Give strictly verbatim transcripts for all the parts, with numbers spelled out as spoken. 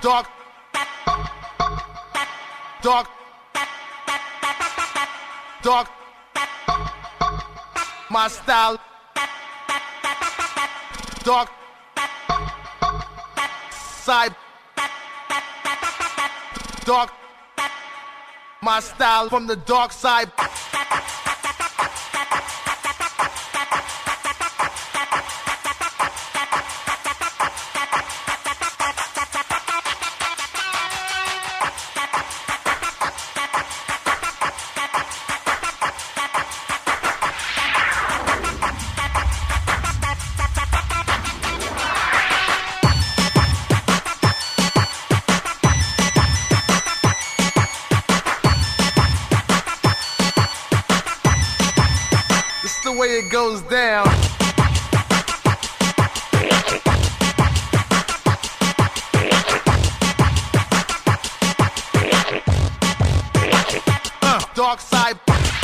Dark, dark, dark, my style. Dark side, dark, my style from the dark side. The way it goes down. Uh, dark side.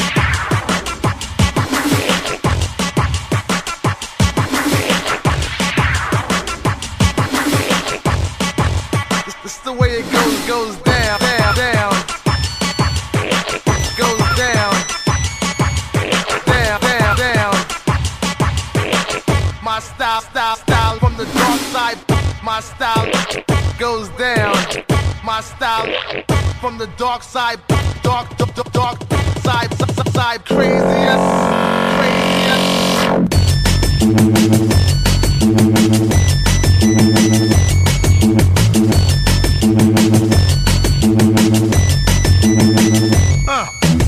This, this is the way it goes, goes down, down, down. Goes down. My style, style, style from the dark side. My style goes down. My style from the dark side. Dark, dark, dark, dark side, side, side. Craziest, craziest. Uh.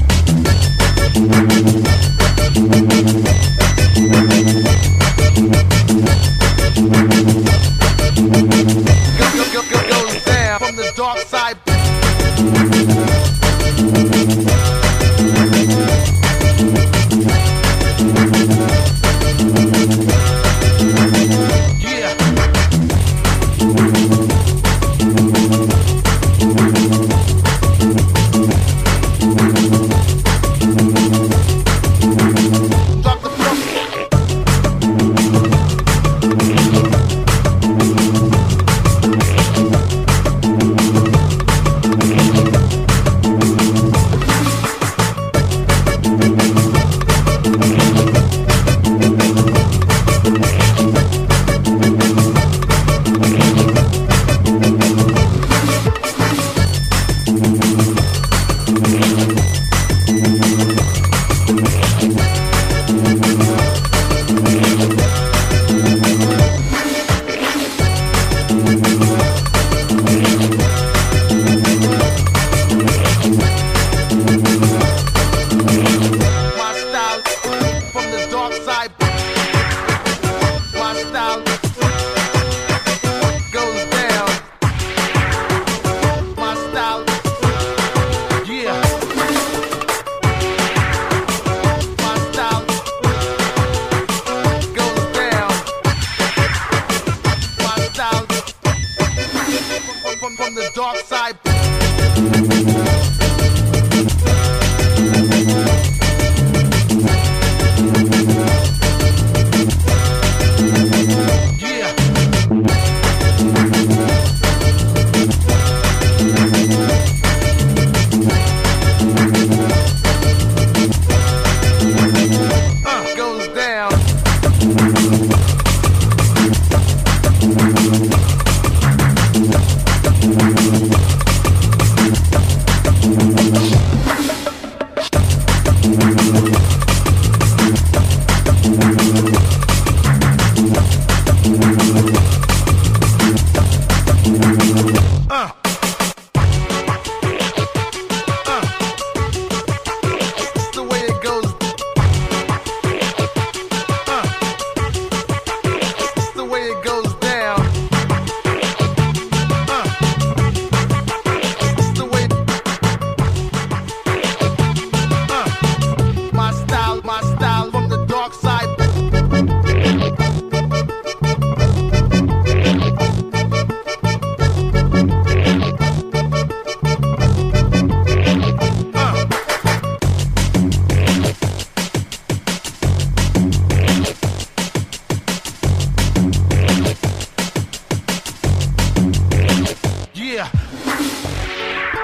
Goes down from the dark side. Yeah. Drop the floor. From the dark side. Yeah. Uh, goes down.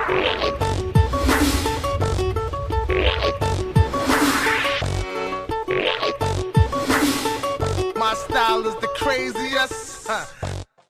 My style is the craziest. Huh.